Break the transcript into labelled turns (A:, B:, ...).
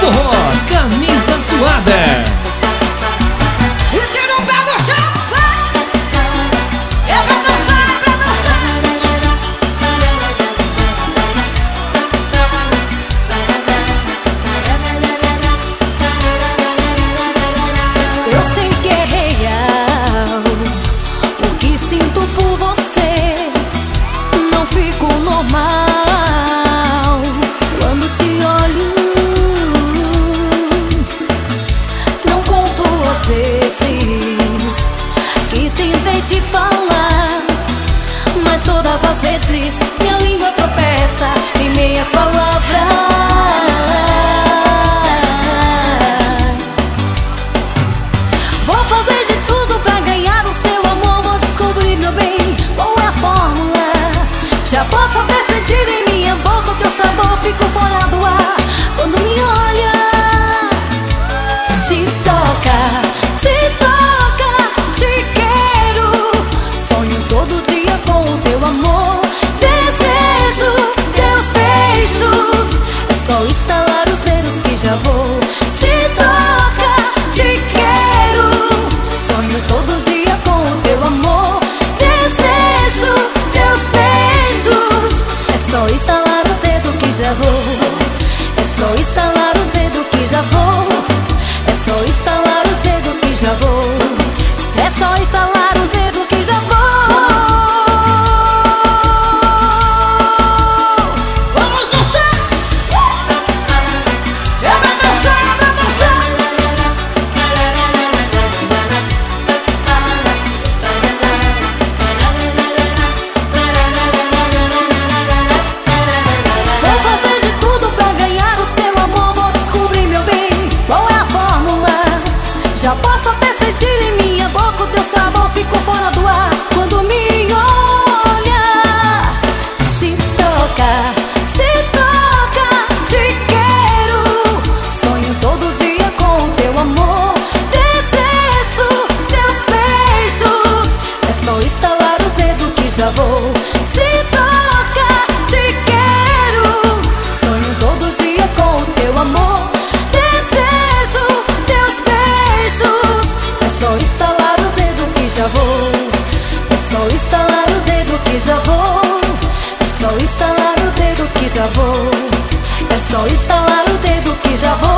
A: Forró, Camisa Suada.
B: E se não pé no chão, é pra dançar, é pra dançar.
C: Eu sei que é real o que sinto por você. Não fico normal quando te olho. Não conto as vezes que tentei te falar, mas todas as vezes minha língua tropeça em meias palavras. Vou fazer de tudo pra ganhar o seu amor. Vou descobrir, meu bem, qual é a fórmula. Já posso até sentir em minha boca o teu sabor. Fico fora do ar quando me olha. Te toca, te quero. Sonho todo dia com o teu amor. Desejo teus beijos. É só estalar os dedos que já vou. Te toca, te quero. Sonho todo dia com o teu amor. Desejo teus beijos. É só estalar os dedos que já vou. É só estalar os dedos que já vou. É só estalar os dedos que já vou. É só estalar os dedos que já vou.
B: Vamos dançar. É pra dançar, é pra dançar.
C: Vou fazer de tudo pra ganhar o seu amor. Vou descobrir, meu bem, qual é a fórmula. Já posso até sentir em minha boca o teu sabor. Fico fora do ar quando me olha. Se toca, te quero. Sonho todo dia com o teu amor. Desejo teus beijos. É só estalar o dedo que já vou. Se toca, te quero. Sonho todo dia com o teu amor. Desejo teus beijos. É só estalar o dedo que já vou. É só estalar o dedo que já vou. É só estalar o dedo que já vou. É só estalar o dedo que já vou.